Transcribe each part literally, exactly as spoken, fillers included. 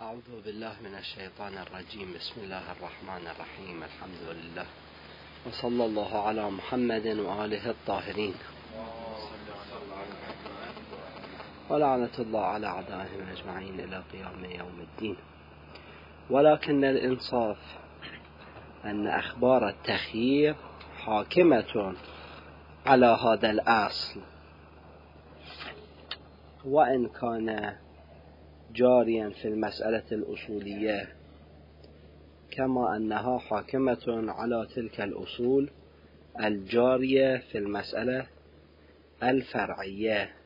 أعوذ بالله من الشيطان الرجيم. بسم الله الرحمن الرحيم. الحمد لله وصلى الله على محمد وآله الطاهرين ولعنة الله على أعدائهم أجمعين إلى قيام يوم الدين. ولكن الإنصاف أن أخبار التخيير حاكمة على هذا الأصل، وإن كان جاريا في المسألة الأصولية كما أنها حاكمة على تلك الأصول الجارية في المسألة الفرعية،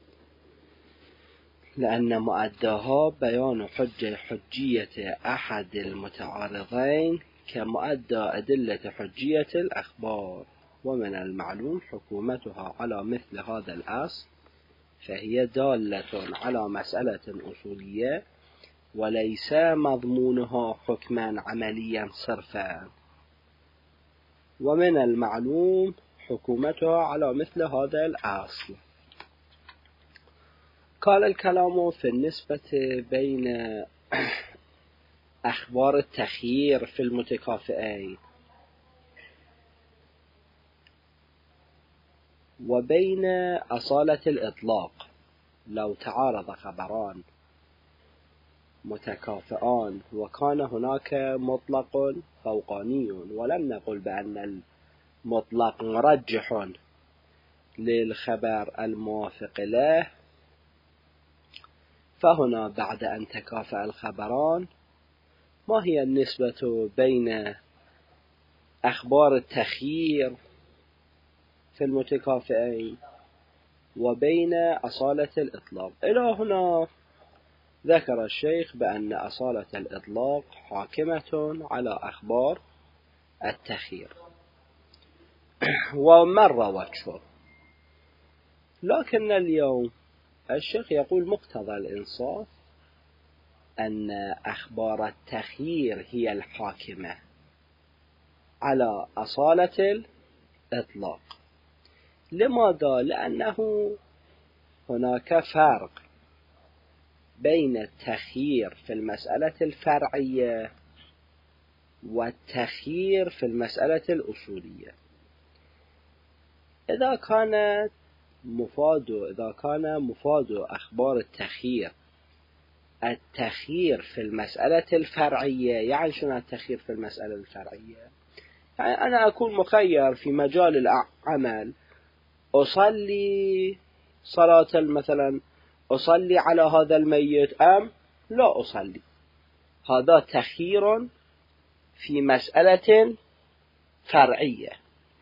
لأن مؤداها بيان حجة حجية أحد المتعارضين كمؤدى أدلة حجية الأخبار، ومن المعلوم حكومتها على مثل هذا الأصل، فهي دالة على مسألة أصولية وليس مضمونها حكما عمليا صرفا، ومن المعلوم حكومتها على مثل هذا الأصل. قال الكلام في النسبة بين أخبار التخيير في المتكافئين وبين أصالة الإطلاق. لو تعارض خبران متكافئان وكان هناك مطلق فوقاني، ولم نقل بأن المطلق مرجح للخبر الموافق له، فهنا بعد أن تكافأ الخبران ما هي النسبة بين أخبار التخيير في المتكافئين وبين أصالة الإطلاق؟ إلى هنا ذكر الشيخ بأن أصالة الإطلاق حاكمة على أخبار التخيير ومر وجهه، لكن اليوم الشيخ يقول مقتضى الإنصاف أن أخبار التخيير هي الحاكمة على أصالة الإطلاق. لماذا؟ لأنه هناك فرق بين التخيير في المسألة الفرعية والتخيير في المسألة الأصولية. إذا كانت مفاد إذا كان مفاد أخبار التخيير التخيير في المسألة الفرعية، يعني شنو التخيير في المسألة الفرعية؟ يعني أنا أكون مخير في مجال العمل، أصلي صلاة مثلا أصلي على هذا الميت أم لا أصلي. هذا تخيير في مسألة فرعية.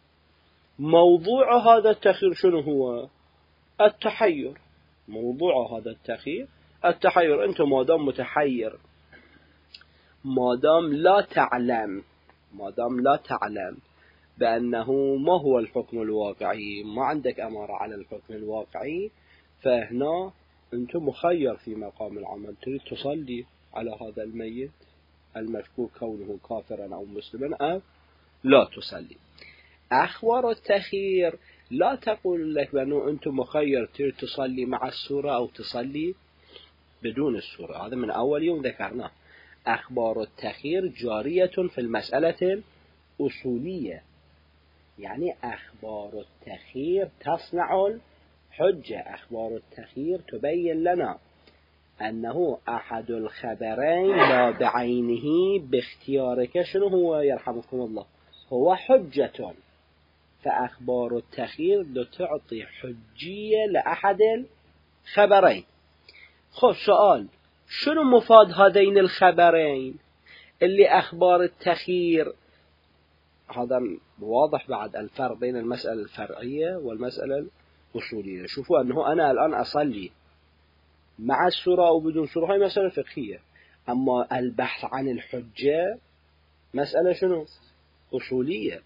موضوع هذا التخيير شنو هو؟ التحير. موضوع هذا التخيير التحير. أنت مادام متحير، مادام لا تعلم مادام لا تعلم بأنه ما هو الحكم الواقعي، ما عندك أمارة على الحكم الواقعي، فهنا أنت مخير في مقام العمل. تريد تصلي على هذا الميت المشكوك كونه كافرا أو مسلما أو لا تصلي. أخبار التخيير لا تقول لك بأنه أنت مخير، تريد تصلي مع السورة أو تصلي بدون السورة. هذا من أول يوم ذكرناه. أخبار التخيير جارية في المسألة الأصولية، يعني أخبار التخيير تصنع الحجة. أخبار التخيير تبين لنا أنه أحد الخبرين لا بعينه باختيارك شنو هو يرحمكم الله هو حجة. فأخبار التخيير تعطي حجية لأحد الخبرين. خب سؤال، شنو مفاد هذين الخبرين اللي أخبار التخيير؟ هذا واضح بعد الفرق بين المسألة الفرعية والمسألة الأصولية. شوفوا أنه أنا الآن أصلي مع السورة أو بدون سورة، هاي مسألة فقهية. أما البحث عن الحجة مسألة شنو؟ أصولية.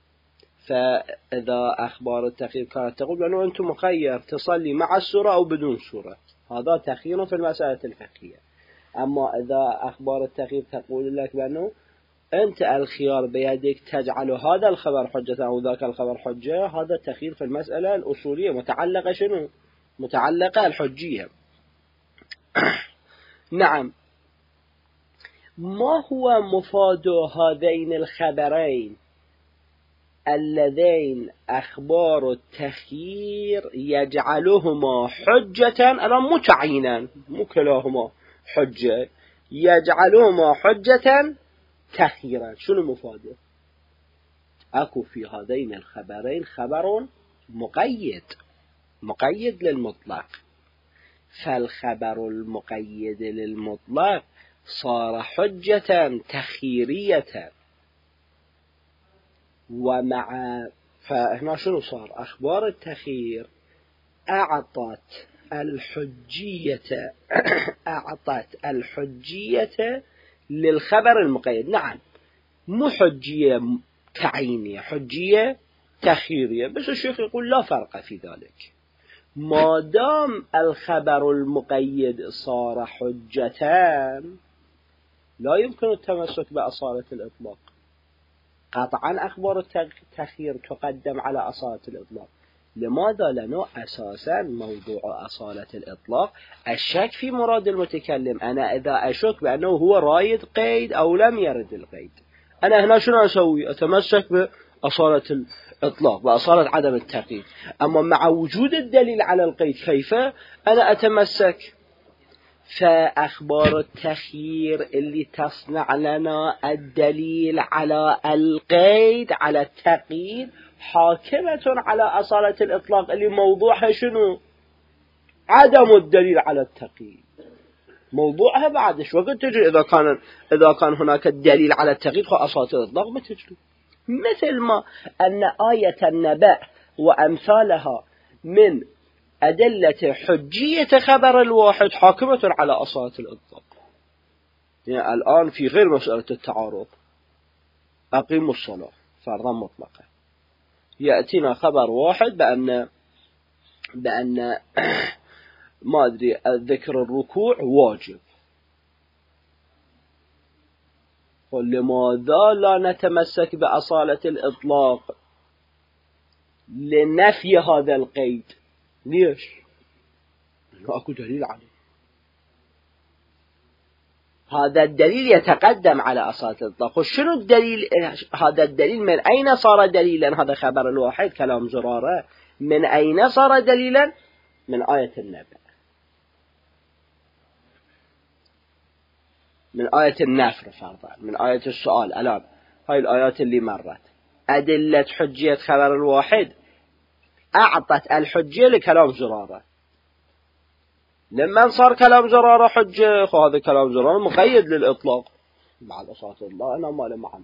فإذا أخبار التخيير كانت تقول بأنه أنت مخير تصلي مع السورة أو بدون سورة، هذا تخيير في المسألة الفقهية. أما إذا أخبار التخيير تقول لك بأنه أنت الخيار بيدك تجعل هذا الخبر حجة أو ذاك الخبر حجة، هذا التخيير في المسألة الأصولية متعلقة شنو؟ متعلقة الحجية. نعم. ما هو مفاد هذين الخبرين اللذين أخبار التخيير يجعلهما حجة، أنا متعينا مو كلاهما حجة، يجعلهما حجة تخييرا. شنو مفاده؟ أكو في هذين الخبرين خبر مقيد، مقيد للمطلق، فالخبر المقيد للمطلق صار حجة تخييرية. ومع فهنا شنو صار؟ أخبار التخيير أعطت الحجية أعطت الحجية للخبر المقيد. نعم مو حجية تعيينية، حجية تخييرية، بس الشيخ يقول لا فرق في ذلك. ما دام الخبر المقيد صار حجتان لا يمكن التمسك بأصالة الإطلاق. قطعا أخبار التخيير تقدم على أصالة الإطلاق. لماذا؟ لأنه أساسا موضوع أصالة الإطلاق الشك في مراد المتكلم. أنا إذا أشك بأنه هو رايد قيد أو لم يرد القيد، أنا هنا شنو أسوي؟ أتمسك بأصالة الإطلاق، بأصالة عدم التقييد. أما مع وجود الدليل على القيد كيف أنا أتمسك؟ فأخبار التخيير اللي تصنع لنا الدليل على القيد على التقييد حاكمة على أصالة الإطلاق اللي موضوعها شنو؟ عدم الدليل على التقييد. موضوعها بعد شو وقت تجري إذا كان إذا كان هناك الدليل على التقييد فأصالة الإطلاق ما تجري. مثل ما أن آية النبأ وأمثالها من أدلة حجية خبر الواحد حاكمة على أصالة الإطلاق. يعني الآن في غير مسألة التعارض، أقيموا الصلاة فرضا مطلقة، يأتينا خبر واحد بأن بأن ما أدري ذكر الركوع واجب، فلماذا لا نتمسك بأصالة الإطلاق لنفي هذا القيد؟ ليش؟ لأنه أكو دليل عليه. هذا الدليل يتقدم على أصالة الإطلاق. وشنو الدليل؟ هذا الدليل من أين صار دليلا؟ هذا خبر الواحد كلام زرارة، من أين صار دليلا؟ من آية النبأ، من آية النفر فرضا، من آية السؤال. الآن هاي الآيات اللي مرت أدلة حجية خبر الواحد أعطت الحجية لكلام زرارة. لما صار كلام زرارة حجة فهذا كلام زرارة مقيد للإطلاق بعد أصالة الله. أنا ما له معنى.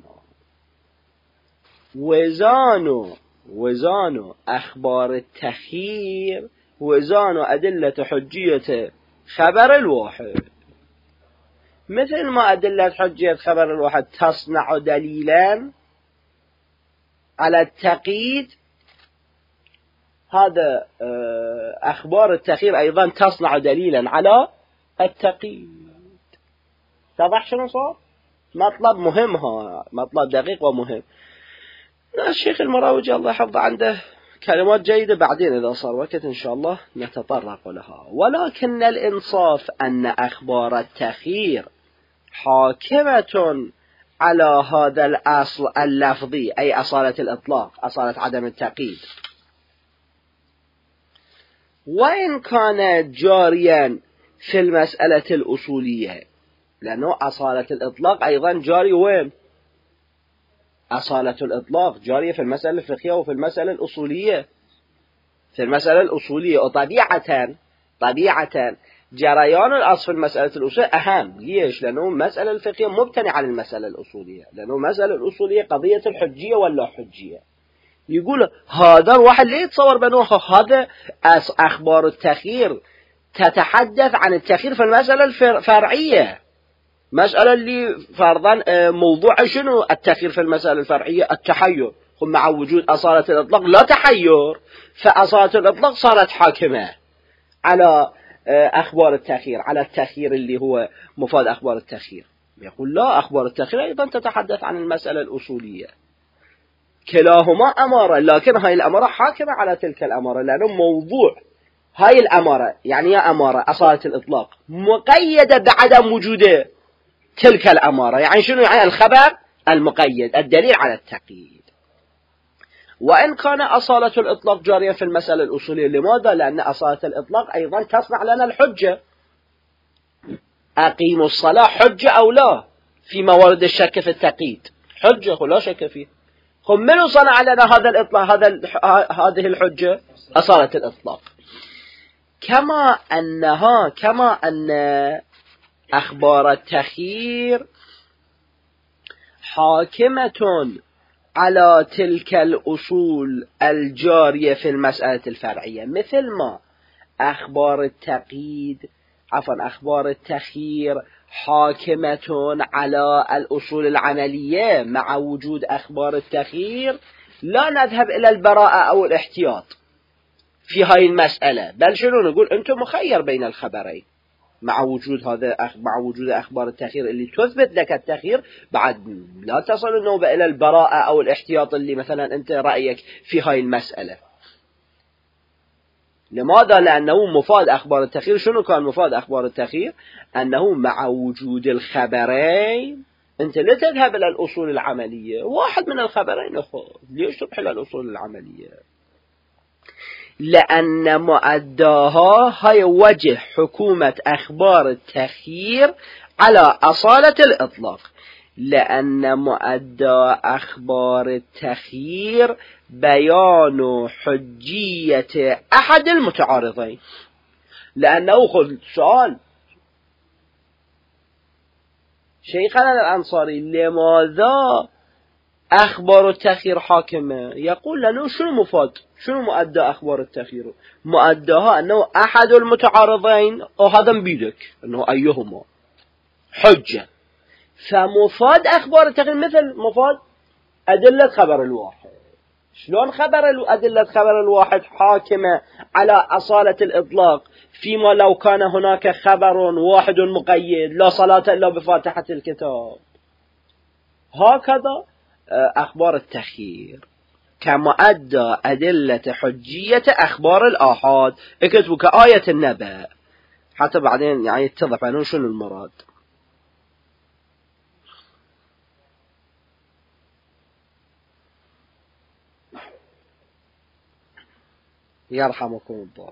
وزانوا وزانوا أخبار التخيير وزانوا أدلة حجية خبر الواحد، مثل ما أدلة حجية خبر الواحد تصنع دليلا على التقييد، هذا أخبار التخيير أيضا تصنع دليلا على التقييد. تضح شنو صار؟ مطلب مهم، ها مطلب دقيق ومهم. الشيخ المراوجي الله يحفظه عنده كلمات جيدة، بعدين إذا صار وقت إن شاء الله نتطرق لها. ولكن الإنصاف أن أخبار التخيير حاكمة على هذا الأصل اللفظي، أي أصالة الإطلاق، أصالة عدم التقييد، وإن كان جاريا في المسألة الأصولية، لأنه أصالة الإطلاق أيضا جاري وين؟ أصالة الإطلاق جارية في المسألة الفقهية وفي المسألة الأصولية. في المسألة الأصولية وطبيعة طبيعة جريان الأصل في المسألة الأصولية أهم. ليش؟ لأنه المسألة الفقهية مبتنية على المسألة الأصولية، لأنه المسألة الأصولية قضية الحجية ولا حجية. يقول هذا الواحد ليه يتصور بأنه هذا أخبار التخيير تتحدث عن التخيير في المسألة الفرعية، مسألة اللي فرضا موضوع شنو التخيير في المسألة الفرعية؟ التحير. هم مع وجود أصالة الإطلاق لا تحير، فأصالة الإطلاق صارت حاكمة على أخبار التخيير، على التخيير اللي هو مفاد أخبار التخيير. يقول لا، أخبار التخيير أيضا تتحدث عن المسألة الأصولية. كلاهما أمارة، لكن هاي الأمارة حاكمة على تلك الأمارة، لأنه موضوع هاي الأمارة يعني يا أمارة أصالة الإطلاق مقيدة بعدم وجوده تلك الأمارة. يعني شنو؟ يعني الخبر المقيد، الدليل على التقييد. وإن كان أصالة الإطلاق جارية في المسألة الأصولية. لماذا؟ لأن أصالة الإطلاق أيضا تصنع لنا الحجة. أقيموا الصلاة حجة أو لا في موارد الشك في التقييد؟ حجة ولا شك فيه. هم من صنع لنا هذا الإطلاق، هذا هذه الحجة؟ أصالة الإطلاق. كما أنها كما أن أخبار التخيير حاكمة على تلك الأصول الجارية في المسألة الفرعية، مثل ما أخبار التقييد عفوا أخبار التخيير حاكمة على الأصول العملية. مع وجود أخبار التخيير لا نذهب إلى البراءة أو الاحتياط في هاي المسألة، بل شنو نقول؟ أنتم مخير بين الخبرين. مع وجود هذا مع وجود أخبار التخيير اللي تثبت لك التخيير، بعد لا تصل النوبة إلى البراءة أو الاحتياط اللي مثلا أنت رأيك في هاي المسألة. لماذا؟ لأنه مفاد أخبار التخيير. شنو كان مفاد أخبار التخيير؟ أنه مع وجود الخبرين أنت لا تذهب إلى الأصول العملية، واحد من الخبرين أخذ. ليش تروح إلى الأصول العملية؟ لأن مؤداها هي وجه حكومة أخبار التخيير على أصالة الإطلاق. لأن مؤدى أخبار التخيير بيان حجية أحد المتعارضين. لأنه خذ سؤال شيخنا الأنصاري، لماذا أخبار التخيير حاكمة؟ يقول لأنه شنو مفاد؟ شنو مؤدى أخبار التخيير؟ مؤداها أنه أحد المتعارضين، وهذا بيدك أنه أيهما حجة. فمفاد أخبار التخيير مثل مفاد أدلة خبر الواحد. شلون خبر أدلة خبر الواحد حاكمة على أصالة الإطلاق، فيما لو كان هناك خبر واحد مقيد لا صلاة إلا بفاتحة الكتاب؟ هكذا أخبار التخيير كما أدى أدلة حجية أخبار الآحاد. اكتبوا كآية النبأ حتى بعدين يعني يتضح أنه شنو المراد. يرحمكم الله.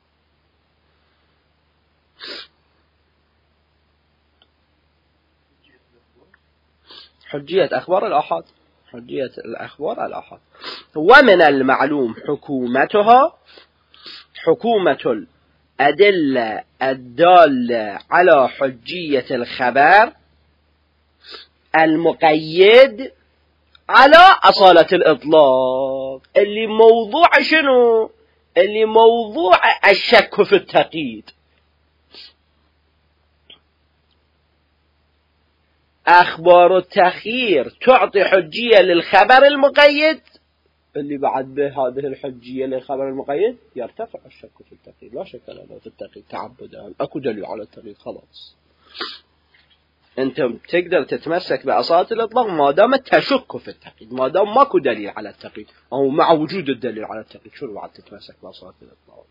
حجية أخبار الآحاد، حجية الأخبار الآحاد. ومن المعلوم حكومتها حكومة الأدلة الدالة على حجية الخبر المقيد على أصالة الإطلاق، اللي موضوع شنو؟ اللي موضوع الشك في التقييد. أخبار التخيير تعطي حجية للخبر المقيد، اللي بعد بهذه الحجية للخبر المقيد يرتفع الشك في التقييد. لا شك لا في التقييد تعبدا، أكو دليل على التقييد، خلاص أنت تقدر تتمسك بأصالة الإطلاق ما دام تشك في التقييد، ما دام ماكو دليل على التقييد أو مع وجود الدليل على التقييد. شنو بعد تتمسك بأصالة الإطلاق؟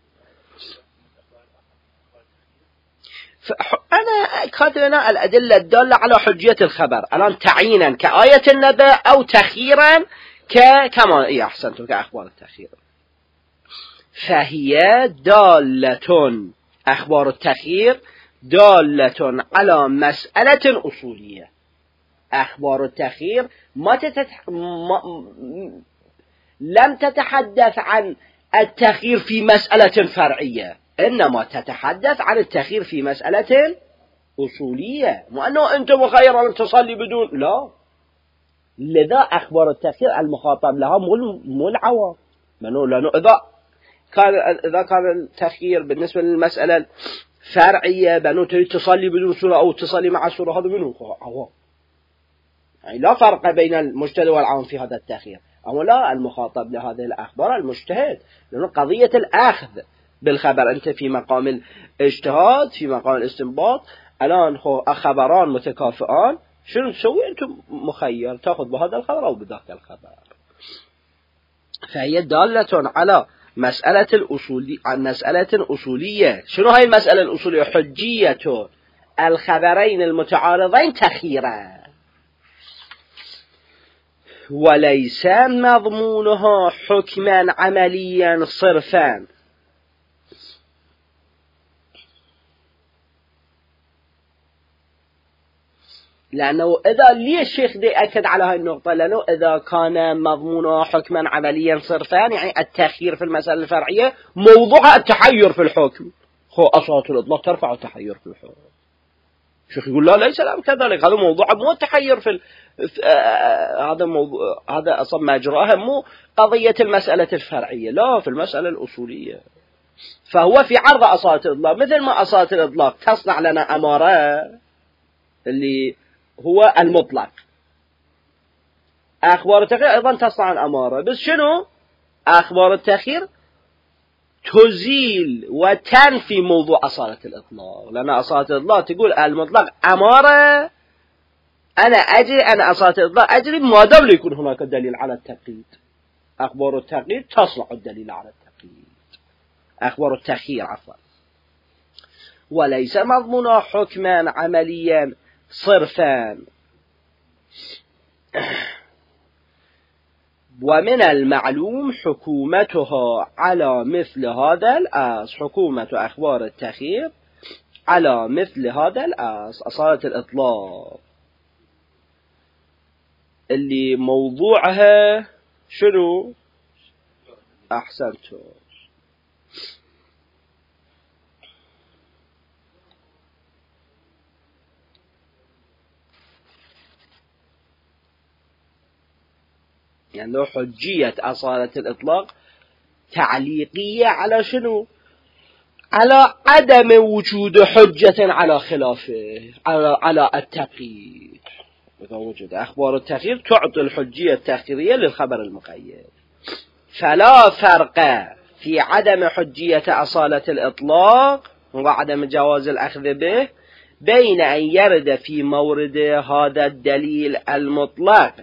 أنا كاتبنا الأدلة الدالة على حجية الخبر الآن تعيينا كآية النبأ أو تخييرا ك كما إيه أحسنتم كأخبار التخيير. فهي دالة أخبار التخيير دالة على مسألة أصولية. أخبار التخيير ما تتح... ما... لم تتحدث عن التخيير في مسألة فرعية، إنما تتحدث عن التخيير في مسألة أصولية. مو أنه أنت مخير أن تصلي بدون، لا. لذا أخبار التخيير المخاطب لها مو العوام، لأنه إذا كان إذا كان التخيير بالنسبة للمسألة فرعية بأنه تريد تصلي بدون سورة أو تصلي مع السورة، هذا منه عوام. يعني لا فرق بين المجتهد والعوام في هذا التخيير. أما لا، المخاطب لهذه الأخبار المجتهد، لأنه قضية الأخذ بالخبر أنت في مقام الاجتهاد في مقام الاستنباط. الآن خبران متكافئان، شنو تسوي؟ أنت مخير تأخذ بهذا الخبر أو بذاك الخبر. فهي دالة على مسألة الأصولي عن مسألة أصولية. شنو هاي المسألة الأصولية؟ حجية الخبرين المتعارضين تخييرا، وليس مضمونها حكما عمليا صرفا. لأنه إذا ليه الشيخ دي أكد على هاي النقطة؟ لأنه إذا كان مضمونها حكما عمليا صرفا يعني التأخير في المسألة الفرعية موضوع التحير في الحكم، خو أصالة الإطلاق ترفع التحير في الحكم. الشيخ يقول لا ليس الأمر كذلك، هذا موضوع مو التحير في ال... آه هذا موضوع، هذا أصلا مجراها مو قضية المسألة الفرعية، لا في المسألة الأصولية. فهو في عرض أصالة الإطلاق، مثل ما أصالة الإطلاق تصنع لنا أمارة اللي هو المطلق، أخبار التأخير أيضا تصنع الأمارة، بس شنو؟ أخبار التأخير تزيل وتنفي موضوع أصالة الإطلاق، لأن أصالة الإطلاق تقول المطلق أمارة، أنا أجري، أنا أصالة الإطلاق أجري ما دام يكون هناك دليل على التقييد. أخبار التقييد تصنع الدليل على التقييد، أخبار التأخير عفوا. وليس مضمونها حكما عمليا صرفا. ومن المعلوم حكومتها على مثل هذا الأصل، حكومة أخبار التأخير على مثل هذا الأصل، أصالة الإطلاق اللي موضوعها شنو؟ أحسنتم. يعني حجية أصالة الإطلاق تعليقية على شنو؟ على عدم وجود حجة على خلافه، على على التقييد. إذا وجد أخبار التأخير تعطي الحجية التأخيرية للخبر المقيد. فلا فرق في عدم حجية أصالة الإطلاق وعدم جواز الأخذ به بين أن يرد في مورد هذا الدليل المطلق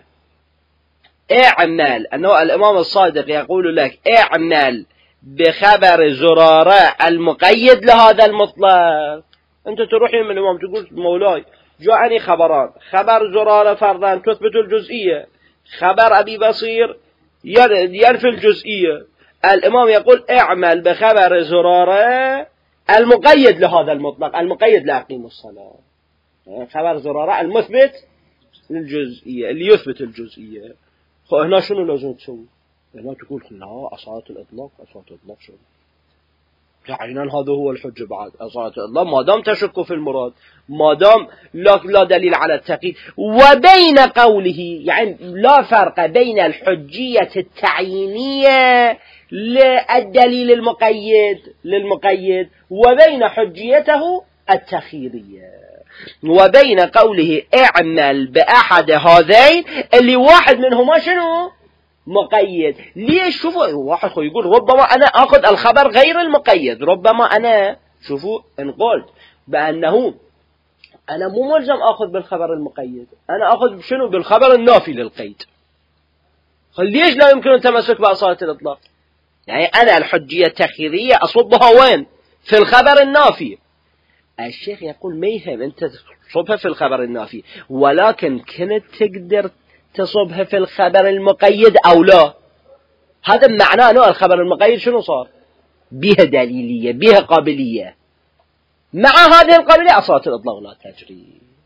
اعمل، أنه الإمام الصادق يقول لك اعمل بخبر زرارة المقيد لهذا المطلق. أنت تروح من الإمام تقول مولاي جاءني خبران، خبر زرارة فرضا تثبت الجزئية، خبر أبي بصير ينفي الجزئية. الإمام يقول اعمل بخبر زرارة المقيد لهذا المطلق، المقيد لأقيم الصلاة، خبر زرارة المثبت للجزئية اللي يثبت الجزئية. فهنا شنو لازم تسوي؟ هنا تقول لا أصالة الإطلاق، أصالة الإطلاق شنو؟ تعينا هذا هو الحجة بعد أصالة الإطلاق ما دام تشك في المراد، ما دام لا, لا دليل على التقييد. وبين قوله يعني لا فرق بين الحجية التعيينية للدليل المقيد للمقيد وبين حجيته التخييرية، وبين قوله اعمل بأحد هذين اللي واحد منهما شنو؟ مقيد. ليش؟ شوفوا واحد خو يقول ربما أنا أخذ الخبر غير المقيد، ربما أنا شوفوا إن قلت بأنه أنا مو ملزم أخذ بالخبر المقيد، أنا أخذ شنو؟ بالخبر النافي للقيد. ليش لا يمكن التمسك بأصالة الإطلاق؟ يعني أنا الحجية التخييرية أصبها وين؟ في الخبر النافي. الشيخ يقول ما يهم أنت تصبها في الخبر النافي، ولكن كنت تقدر تصبها في الخبر المقيد أو لا. هذا معناه أنه الخبر المقيد شنو صار؟ بها دليلية، بها قابلية، مع هذه القابلية أصالة الإطلاق لا تجري.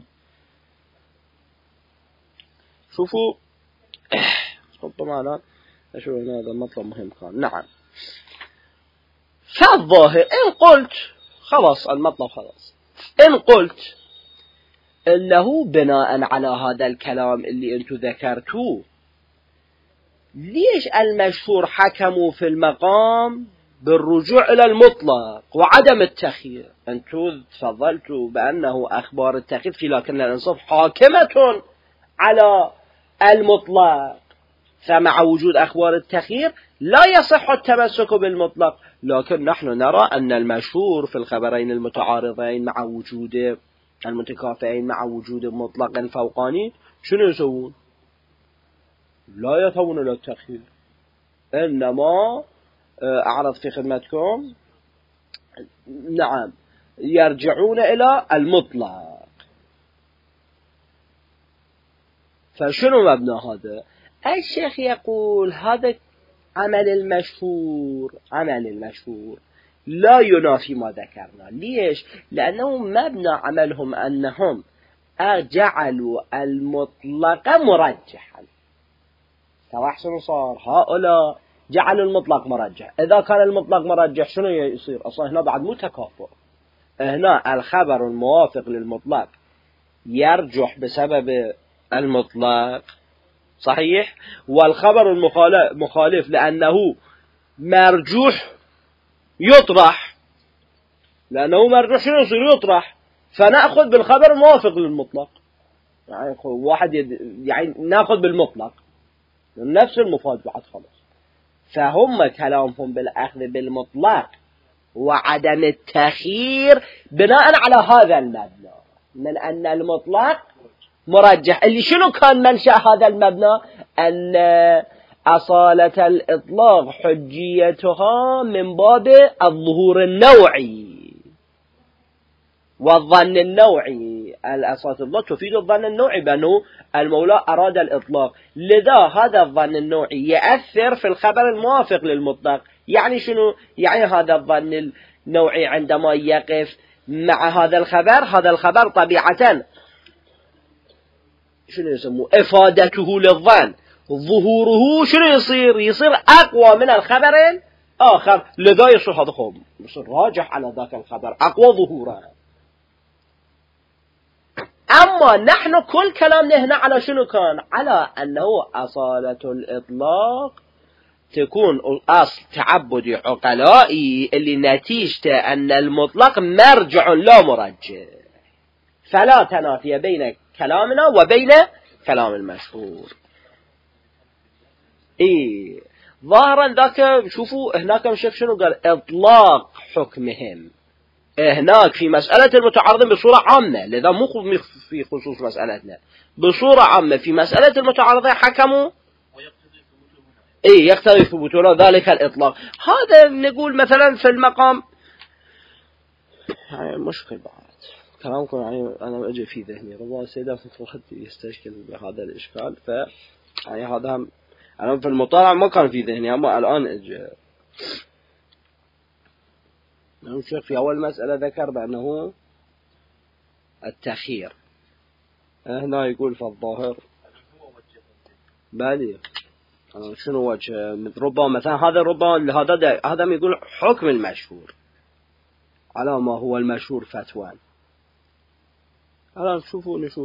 شوفوا ربما أنا أشوف هنا هذا المطلب مهم كان. نعم، فالظاهر إن قلت خلاص المطلب خلاص، إن قلت إنه بناء على هذا الكلام اللي أنتو ذكرتوه، ليش المشهور حكموا في المقام بالرجوع إلى المطلق وعدم التخيير؟ أنتو تفضلتوا بأنه أخبار التخيير في لكن الإنصاف حاكمة على المطلق، فمع وجود أخبار التخيير لا يصح التمسك بالمطلق. لكن نحن نرى أن المشهور في الخبرين المتعارضين مع وجود المتكافئين مع وجود مطلق فوقاني شنو يسوون؟ لا يذهبون إلى التخيير، إنما أعرض في خدمتكم. نعم، يرجعون إلى المطلق. فشنو مبنى هذا؟ الشيخ يقول هذا عمل المشهور، عمل المشهور لا ينافي ما ذكرنا. ليش؟ لأنه مبنى عملهم أنهم جعلوا المطلق مرجحا. فأحسن صار هؤلاء جعلوا المطلق مرجح. إذا كان المطلق مرجح شنو يصير؟ أصلا هنا بعد مو تكافؤ، هنا الخبر الموافق للمطلق يرجح بسبب المطلق، صحيح؟ والخبر المخالف لأنه مرجوح يطرح، لأنه مرجوح شنو يصير؟ يطرح. فنأخذ بالخبر الموافق للمطلق، يعني واحد يد... يعني نأخذ بالمطلق نفس المفاد بعد خلاص. فهم كلامهم بالأخذ بالمطلق وعدم التخيير بناء على هذا المبنى من أن المطلق مرجح، اللي شنو كان منشأ هذا المبنى؟ أن أصالة الإطلاق حجيتها من باب الظهور النوعي والظن النوعي. الأصالة الإطلاق تفيد الظن النوعي بأنه المولى أراد الإطلاق، لذا هذا الظن النوعي يأثر في الخبر الموافق للمطلق. يعني شنو؟ يعني هذا الظن النوعي عندما يقف مع هذا الخبر، هذا الخبر طبيعة شنو يسموه؟ إفادته للظن، ظهوره شنو يصير؟ يصير أقوى من الخبر الآخر، لذا يصير هذا خب يصير راجح على ذاك الخبر، أقوى ظهورا. أما نحن كل كلامنا هنا على شنو كان؟ على أنه أصالة الإطلاق تكون أصل تعبدي عقلائي اللي نتيجته أن المطلق مرجع لا مرجع، فلا تنافي بين كلامنا وبين كلام المشهور. إيه ظاهرا ذاك شوفوا هناك الشيخ شنو قال؟ إطلاق حكمهم هناك في مسألة المتعارضين بصورة عامة، لذا مو في خصوص مسألتنا، بصورة عامة في مسألة المتعارضين حكموا إيه يقتضي ثبوتنا ذلك الإطلاق. هذا نقول مثلا في المقام يعني مشكل بعد كلامكم، يعني أنا أجي في ذهني ربما السيدة فتوحد يستشكل بهذا الإشكال، ف يعني هذا أنا في المطالعة ما كان في ذهني، أما الآن أجي. الشيخ في أول مسألة ذكر بأنه التخيير، هنا يقول في الظاهر بالي شنو وجه؟ ربما مثلا هذا ربما هذا هذا يقول حكم المشهور على ما هو المشهور فتوان. الآن شوفوا نشوف.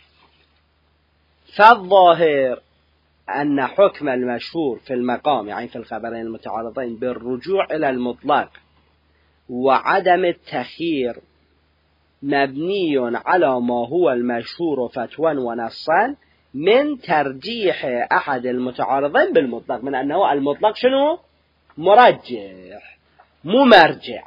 فالظاهر أن حكم المشهور في المقام يعني في الخبرين المتعارضين بالرجوع إلى المطلق وعدم التخيير مبني على ما هو المشهور فتوى ونصا من ترجيح أحد المتعارضين بالمطلق، من أنه المطلق شنو؟ مرجح مو مرجع.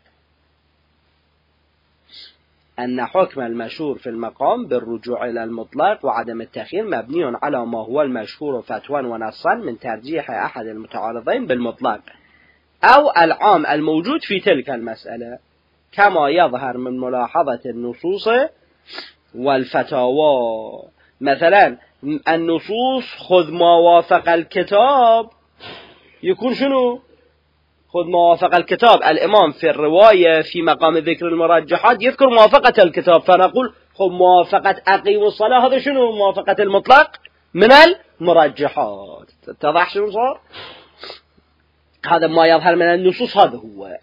أن حكم المشهور في المقام بالرجوع إلى المطلق وعدم التخيير مبني على ما هو المشهور فتوى ونصا من ترجيح أحد المتعارضين بالمطلق أو العام الموجود في تلك المسألة، كما يظهر من ملاحظة النصوص والفتاوى. مثلا النصوص خذ ما وافق الكتاب يكون شنو؟ خذ ما وافق الكتاب. الإمام في الرواية في مقام ذكر المرجحات يذكر موافقة الكتاب، فنقول خذ موافقة أقيم الصلاة، هذا شنو؟ موافقة المطلق من المرجحات. اتضح شنو صار؟ هذا ما يظهر من النصوص، هذا هو.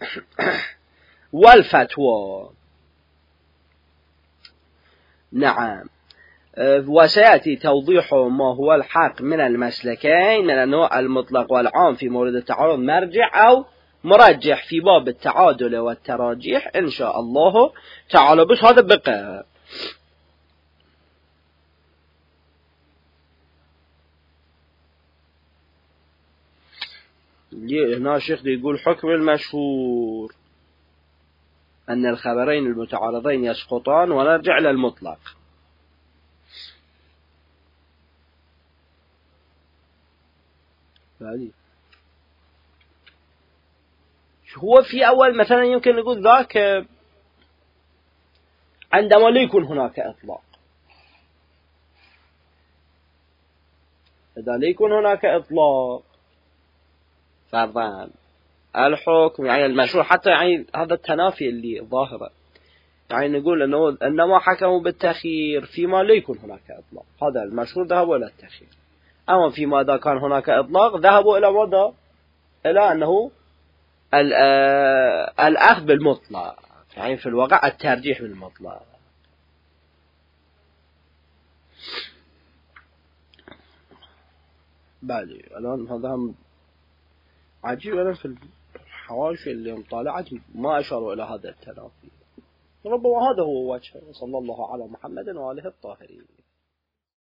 والفتوى نعم، وسيأتي توضيح ما هو الحق من المسلكين من النوع المطلق والعام في مورد التعارض مرجع أو مرجح في باب التعادل والتراجيح إن شاء الله تعالى. بس هذا بقى هنا الشيخ يقول حكم المشهور أن الخبرين المتعارضين يسقطان ونرجع للمطلق. هو في أول مثلا يمكن نقول ذاك عندما لا يكون هناك إطلاق. إذا لا يكون هناك إطلاق فرضاً الحكم يعني المشروع، حتى يعني هذا التنافي اللي ظاهرة، يعني نقول أنه إنما حكموا بالتخيير فيما لا يكون هناك إطلاق، هذا المشروع ذهبوا إلى التخيير. أما فيما إذا كان هناك إطلاق ذهبوا إلى ماذا؟ إلى أنه الأخذ بالمطلق، يعني في الواقع الترجيح بالمطلق. بالي الآن هذا هم عجيب، أنا في الحواشي اللي مطالعت ما أشاروا إلى هذا التنافي. ربما هذا هو وجهه. صلى الله على محمد وآله الطاهرين.